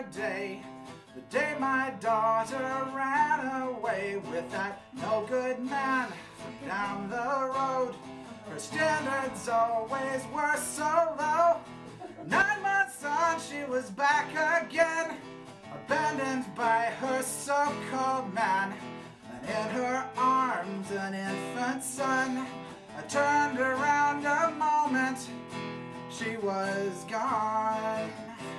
day, the day my daughter ran away with that no good man from down the road. Her standards always were so low. 9 months on, she was back again, abandoned by her so-called man, and in her arms an infant son. I turned around a moment, she was gone.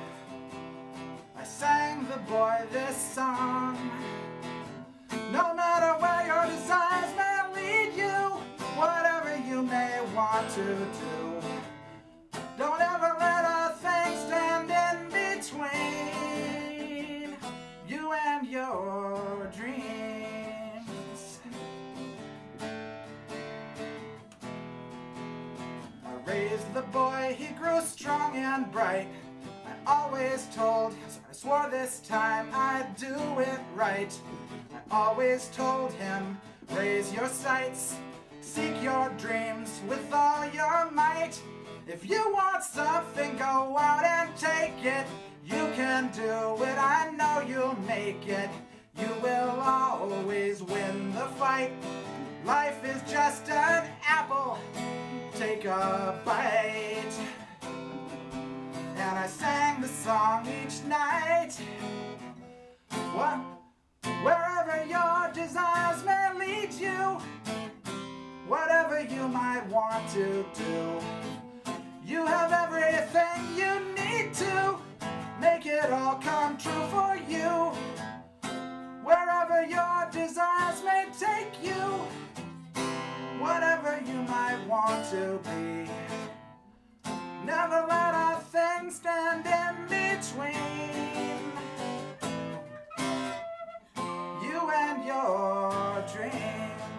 I sang the boy this song. No matter where your desires may lead you, whatever you may want to do, don't ever let a thing stand in between you and your dreams. I raised the boy, he grew strong and bright. I always told, so I swore this time I'd do it right. I always told him, raise your sights, seek your dreams with all your might. If you want something, go out and take it. You can do it, I know you'll make it. You will always win the fight. Life is just an apple, take a bite. And I sang the song each night. Wherever your desires may lead you, whatever you might want to do, you have everything you need to make it all come true for you. Wherever your desires may take you, whatever you might want to be, never let a thing stand in between you and your dreams.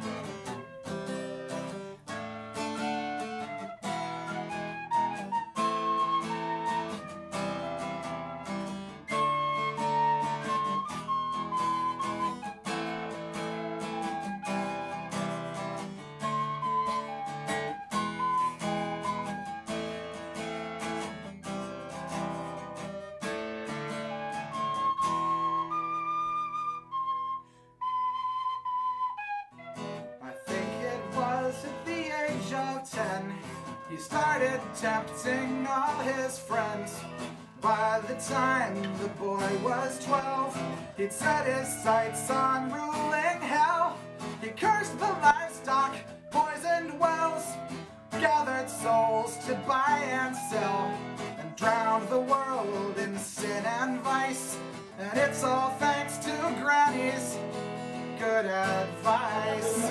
At the age of 10, he started tempting all his friends. By the time the boy was 12, he'd set his sights on ruling hell. He cursed the livestock, poisoned wells, gathered souls to buy and sell, and drowned the world in sin and vice. And it's all thanks to Granny's good advice.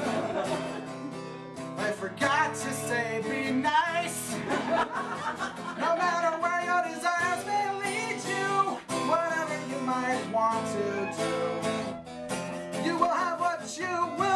I forgot to say be nice. No matter where your desires may lead you, whatever you might want to do, you will have what you will.